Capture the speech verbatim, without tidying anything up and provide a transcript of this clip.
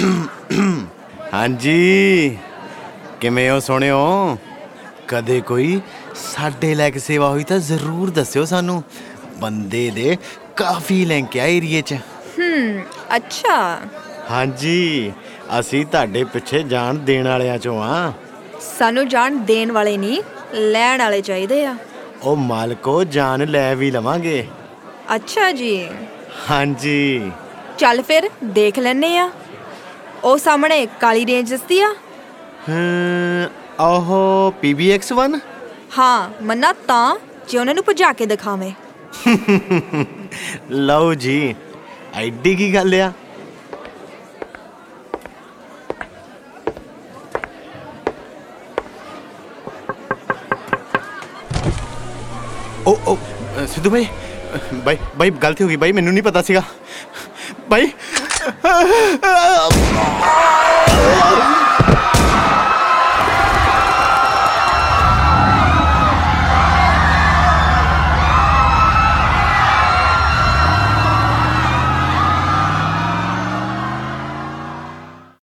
ਹਾਂਜੀ, ਕਿਵੇਂ ਹੋ ਸੋਹਣਿਓ? ਕਦੇ ਕੋਈ ਸਾਡੇ ਲਾਇਕ ਸੇਵਾ ਹੋਈ ਤਾਂ ਜ਼ਰੂਰ ਦੱਸਿਓ ਸਾਨੂੰ। ਬੰਦੇ ਦੇ ਕਾਫੀ ਲਿੰਕ ਆ ਏਰੀਏ 'ਚ। ਹੂੰ, ਅੱਛਾ। ਹਾਂਜੀ, ਅਸੀਂ ਤੁਹਾਡੇ ਪਿੱਛੇ ਜਾਨ ਦੇਣ ਵਾਲਿਆਂ 'ਚੋਂ ਆ। ਸਾਨੂੰ ਜਾਨ ਦੇਣ ਵਾਲੇ ਨਹੀਂ, ਲੈਣ ਵਾਲੇ ਚਾਹੀਦੇ ਆ। ਉਹ ਮਾਲਕੋ, ਜਾਨ ਲੈ ਵੀ ਲਵਾਂਗੇ। ਅੱਛਾ ਜੀ। ਹਾਂਜੀ, ਚੱਲ ਫਿਰ ਦੇਖ ਲੈਂਦੇ ਆ। ਉਹ ਸਾਹਮਣੇ ਕਾਲੀ ਰੇਂਜ ਦਿਸਦੀ ਆ? ਹਮ, ਉਹ ਪੀ ਬੀ ਐਕਸ ਵਨ। ਹਾਂ, ਮੰਨਾ ਤਾਂ ਜੇ ਉਹਨਾਂ ਨੂੰ ਭਜਾ ਕੇ ਦਿਖਾਵੇਂ। ਲਓ ਜੀ, ਐਡੀ ਕੀ ਗੱਲ ਆ? ਓ ਓ ਸਿੱਧੂ ਭਾਈ, ਬਾਈ ਬਾਈ ਗਲਤੀ ਹੋ ਗਈ ਬਾਈ, ਮੈਨੂੰ ਨਹੀਂ ਪਤਾ ਸੀਗਾ ਬਾਈ।